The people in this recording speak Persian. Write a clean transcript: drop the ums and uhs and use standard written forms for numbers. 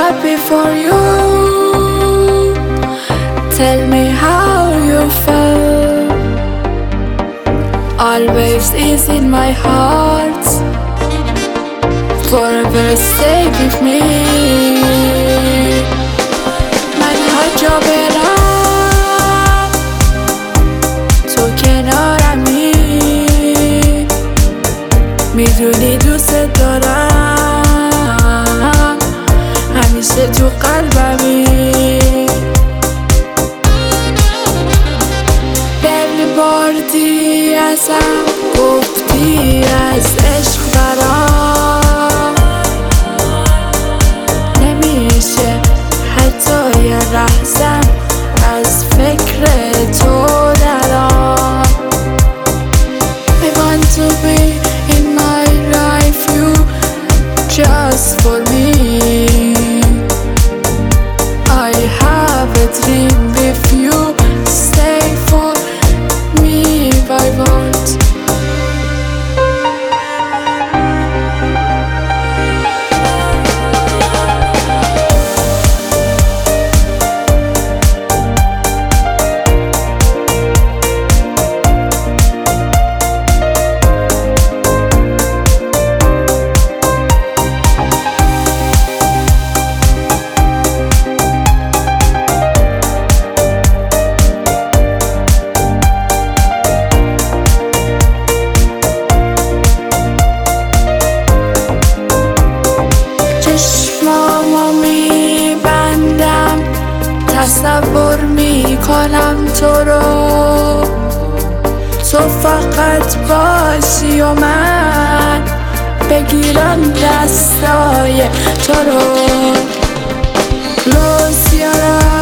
happy for you. Tell me how you felt. Always is in my heart. Forever stay with me. من هر جا برم تو کنارمی. میدونی دوست دارم، همیشه تو قلبمی. دل بردی ازم، گفتی از عشق برام نمیشه حتی یه لحظم از فکر تو درام. I want to be in my life, you just for me. I have a dream with you, stay for me if I want. چشمامو میبندم، تصور میکنم تو رو. تو فقط باشی و من بگیرم دستای تو رو. Close your eyes.